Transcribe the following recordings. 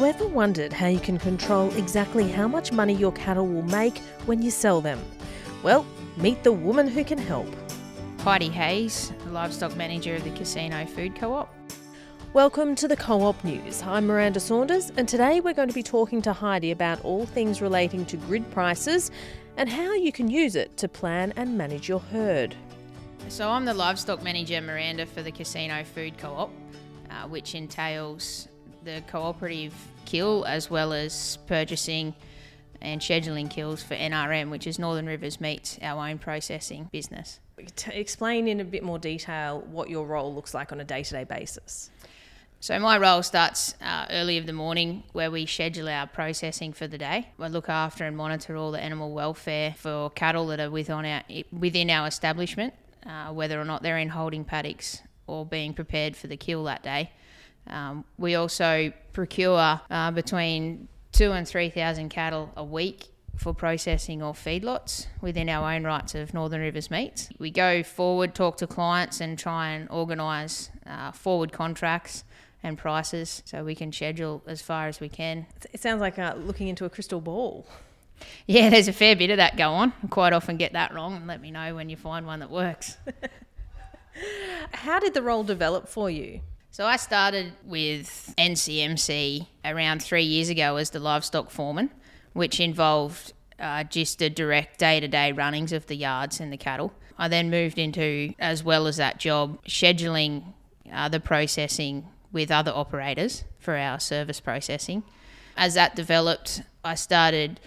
ever wondered how you can control exactly how much money your cattle will make when you sell them? Well, meet the woman who can help. Heidi Hayes, the livestock manager of the Casino Food Co-op. Welcome to the Co-op News. I'm Miranda Saunders, and today we're going to be talking to Heidi about all things relating to grid prices and how you can use it to plan and manage your herd. So I'm the livestock manager, Miranda, for the Casino Food Co-op, which entails the cooperative kill as well as purchasing and scheduling kills for NRM, which is Northern Rivers Meats, our own processing business. Explain in a bit more detail what your role looks like on a day-to-day basis. So my role starts early of the morning where we schedule our processing for the day. I look after and monitor all the animal welfare for cattle that are within our establishment, whether or not they're in holding paddocks or being prepared for the kill that day. We also procure between 2,000 and 3,000 cattle a week for processing or feedlots within our own rights of Northern Rivers Meats. We go forward, talk to clients and try and organise forward contracts and prices so we can schedule as far as we can. It sounds like looking into a crystal ball. Yeah, there's a fair bit of that go on. I quite often get that wrong, and let me know when you find one that works. How did the role develop for you? So I started with NCMC around 3 years ago as the livestock foreman, which involved just the direct day-to-day runnings of the yards and the cattle. I then moved into, as well as that job, scheduling the processing with other operators for our service processing. As that developed, we started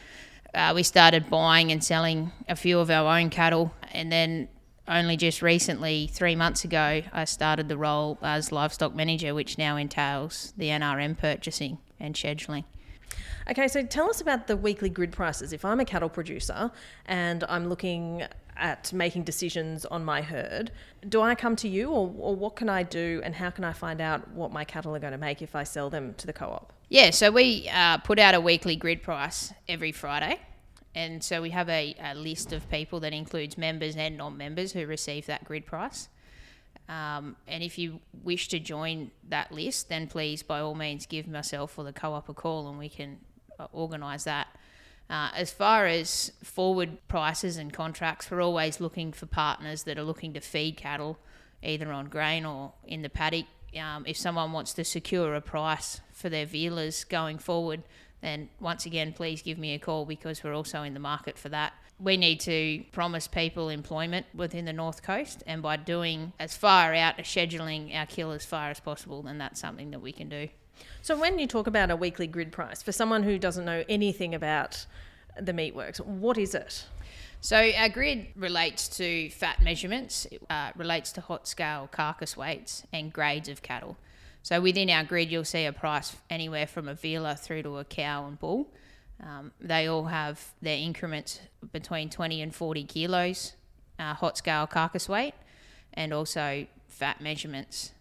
buying and selling a few of our own cattle, and then only just recently, 3 months ago, I started the role as livestock manager, which now entails the NRM purchasing and scheduling. Okay, so tell us about the weekly grid prices. If I'm a cattle producer and I'm looking at making decisions on my herd, do I come to you or what can I do and how can I find out what my cattle are going to make if I sell them to the co-op? Yeah, so we put out a weekly grid price every Friday. And so we have a list of people that includes members and non-members who receive that grid price. And if you wish to join that list, then please, by all means, give myself or the co-op a call and we can organise that. As far as forward prices and contracts, we're always looking for partners that are looking to feed cattle, either on grain or in the paddock. If someone wants to secure a price for their vealers going forward, then once again, please give me a call because we're also in the market for that. We need to promise people employment within the North Coast, and by doing as far out as scheduling our kill as far as possible, then that's something that we can do. So when you talk about a weekly grid price, for someone who doesn't know anything about the meatworks, what is it? So our grid relates to fat measurements, relates to hot scale carcass weights and grades of cattle. So within our grid, you'll see a price anywhere from a vealer through to a cow and bull. They all have their increments between 20 and 40 kilos, hot scale carcass weight, and also fat measurements.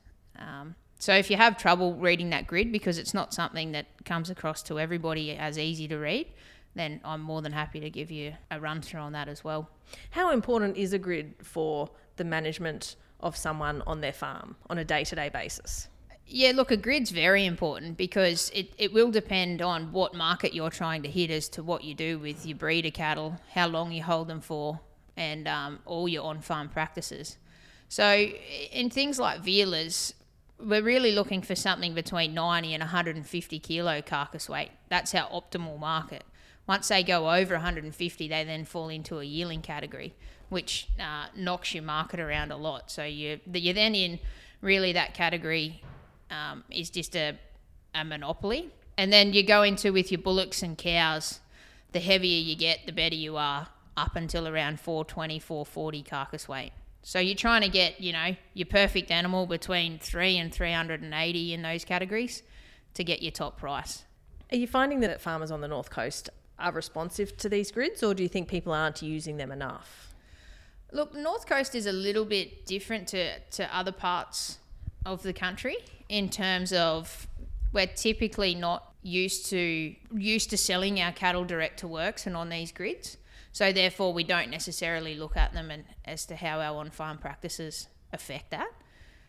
So if you have trouble reading that grid, because it's not something that comes across to everybody as easy to read, then I'm more than happy to give you a run through on that as well. How important is a grid for the management of someone on their farm on a day-to-day basis? Yeah, look, a grid's very important because it will depend on what market you're trying to hit as to what you do with your breeder cattle, how long you hold them for, and all your on-farm practices. So in things like vealers, we're really looking for something between 90 and 150 kilo carcass weight. That's our optimal market. Once they go over 150, they then fall into a yearling category, which knocks your market around a lot. So you're then in really that category is just a monopoly. And then you go into with your bullocks and cows, the heavier you get, the better you are, up until around 420, 440 carcass weight. So you're trying to get, your perfect animal between 3 and 380 in those categories to get your top price. Are you finding that farmers on the North Coast are responsive to these grids, or do you think people aren't using them enough? Look, the North Coast is a little bit different to other parts of the country in terms of we're typically not used to selling our cattle direct to works and on these grids. So therefore we don't necessarily look at them as to how our on-farm practices affect that.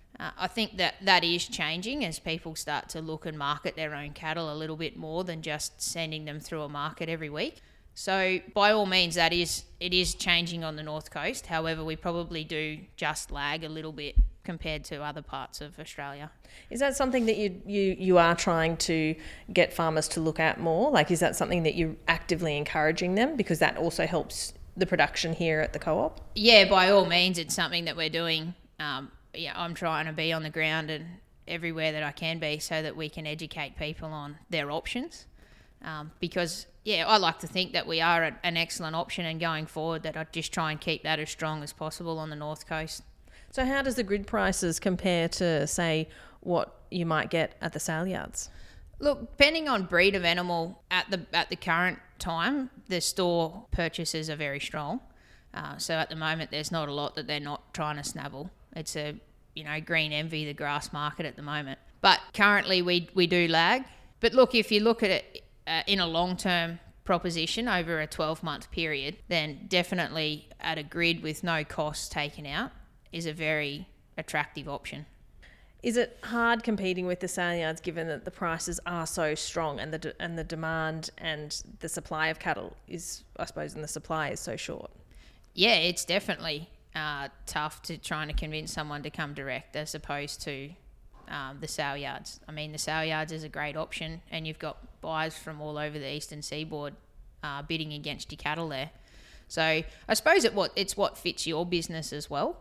I think that is changing as people start to look and market their own cattle a little bit more than just sending them through a market every week. So by all means, it is changing on the North Coast. However, we probably do just lag a little bit compared to other parts of Australia. Is that something that you are trying to get farmers to look at more? Like, is that something that you're actively encouraging them, because that also helps the production here at the co-op? Yeah, by all means, it's something that we're doing. I'm trying to be on the ground and everywhere that I can be so that we can educate people on their options. Because, I like to think that we are an excellent option, and going forward that I'd just try and keep that as strong as possible on the North Coast. So how does the grid prices compare to, say, what you might get at the sale yards? Look, depending on breed of animal, at the current time, the store purchases are very strong. So at the moment, there's not a lot that they're not trying to snabble. It's a, green envy, the grass market at the moment. But currently, we do lag. But look, if you look at it in a long-term proposition over a 12-month period, then definitely at a grid with no costs taken out is a very attractive option. Is it hard competing with the sale yards, given that the prices are so strong and the demand and the supply of cattle is, I suppose, and the supply is so short? Yeah, it's definitely tough to trying to convince someone to come direct as opposed to the sale yards. I mean, the sale yards is a great option, and you've got buyers from all over the eastern seaboard bidding against your cattle there. So I suppose it's what fits your business as well.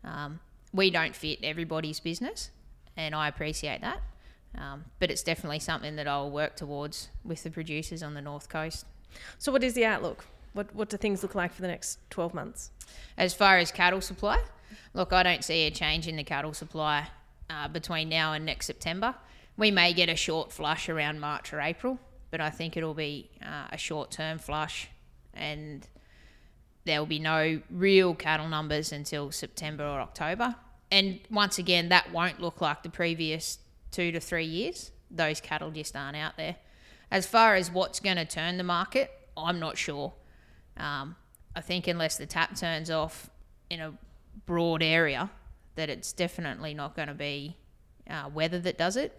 We don't fit everybody's business, and I appreciate that. But it's definitely something that I'll work towards with the producers on the North Coast. So what is the outlook? What do things look like for the next 12 months? As far as cattle supply, look, I don't see a change in the cattle supply between now and next September. We may get a short flush around March or April, but I think it'll be a short-term flush, and there will be no real cattle numbers until September or October. And once again, that won't look like the previous 2 to 3 years. Those cattle just aren't out there. As far as what's going to turn the market, I'm not sure. I think unless the tap turns off in a broad area, that it's definitely not going to be weather that does it.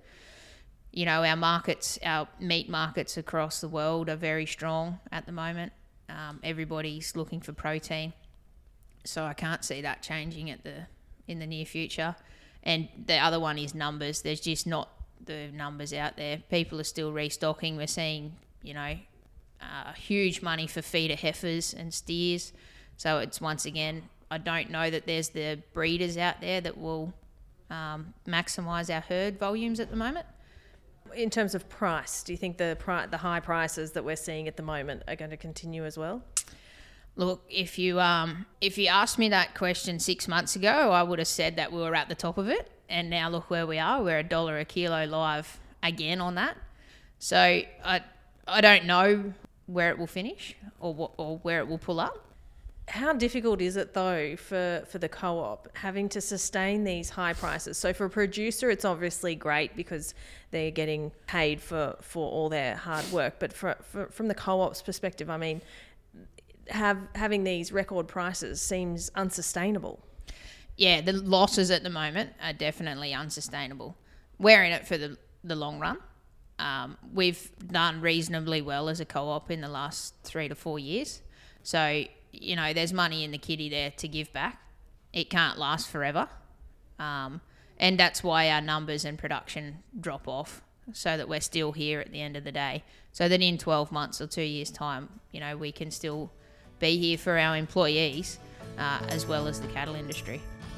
Our meat markets across the world are very strong at the moment. Everybody's looking for protein, so I can't see that changing in the near future. And the other one is numbers. There's just not the numbers out there. People are still restocking. We're seeing, huge money for feeder heifers and steers. So it's, once again, I don't know that there's the breeders out there that will maximise our herd volumes at the moment. In terms of price, do you think the high prices that we're seeing at the moment are going to continue as well? Look, if you asked me that question 6 months ago, I would have said that we were at the top of it, and now look where we are. We're $1 a kilo live again on that. So I don't know where it will finish or where it will pull up. How difficult is it, though, for the co-op having to sustain these high prices? So for a producer, it's obviously great because they're getting paid for all their hard work. But from the co-op's perspective, I mean, having these record prices seems unsustainable. Yeah, the losses at the moment are definitely unsustainable. We're in it for the long run. We've done reasonably well as a co-op in the last 3 to 4 years. So, there's money in the kitty there to give back. It can't last forever. And that's why our numbers and production drop off, so that we're still here at the end of the day. So that in 12 months or 2 years' time, we can still be here for our employees as well as the cattle industry.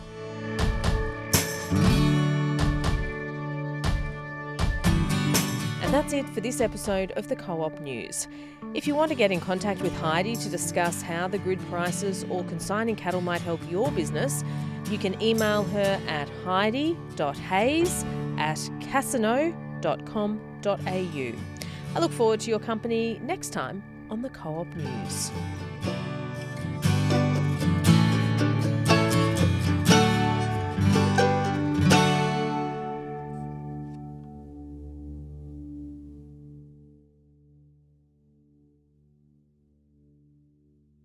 And that's it for this episode of the Co-op News. If you want to get in contact with Heidi to discuss how the grid prices or consigning cattle might help your business, you can email her at heidi.hayes@casino.com.au. I look forward to your company next time on the Co-op News.